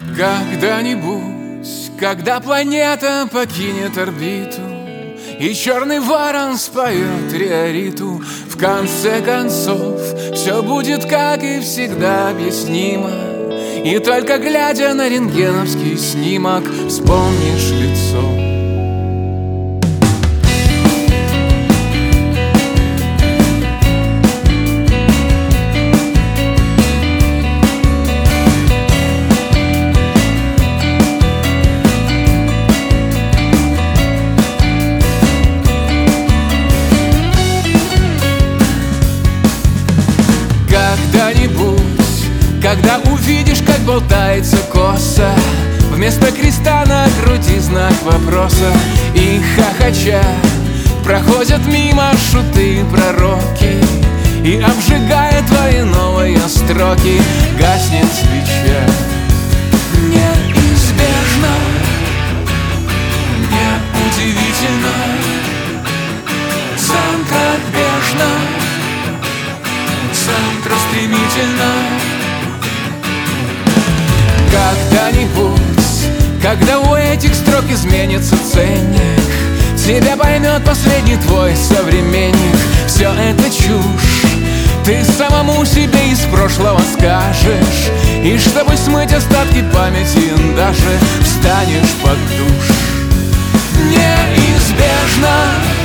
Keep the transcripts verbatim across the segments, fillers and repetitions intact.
Когда-нибудь, когда планета покинет орбиту и черный ворон споет риориту, в конце концов все будет, как и всегда, объяснимо. И только глядя на рентгеновский снимок, вспомнишь лицо. Когда-нибудь, когда увидишь, как болтается коса, вместо креста на груди знак вопроса, и хохоча проходят мимо шуты пророки, и обжигая твои новые строки, гаснет свеча. Неизбежно, неудивительно, центробежно, центростремительно. Когда-нибудь, когда у этих строк изменится ценник, тебя поймет последний твой современник. Все это чушь, ты самому себе из прошлого скажешь, и чтобы смыть остатки памяти, даже встанешь под душ. Неизбежно,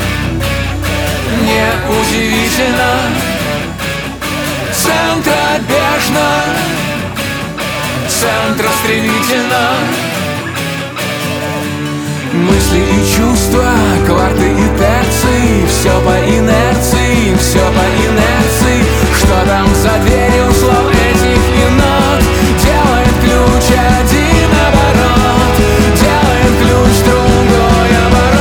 неудивительно, центробежно, центростремительно. Мысли и чувства, кварты и терции, все по инерции, все по инерции. Что там за дверью слов этих и нот? Делает ключ один оборот, делает ключ другой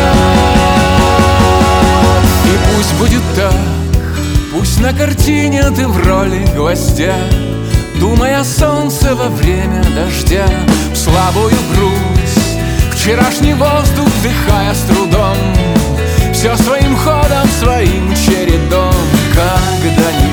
оборот. И пусть будет так, пусть на картине ты в роли гвоздя, думая о солнце во время дождя, в слабую грудь вчерашний воздух вдыхая с трудом, все своим ходом, своим чередом. Когда-нибудь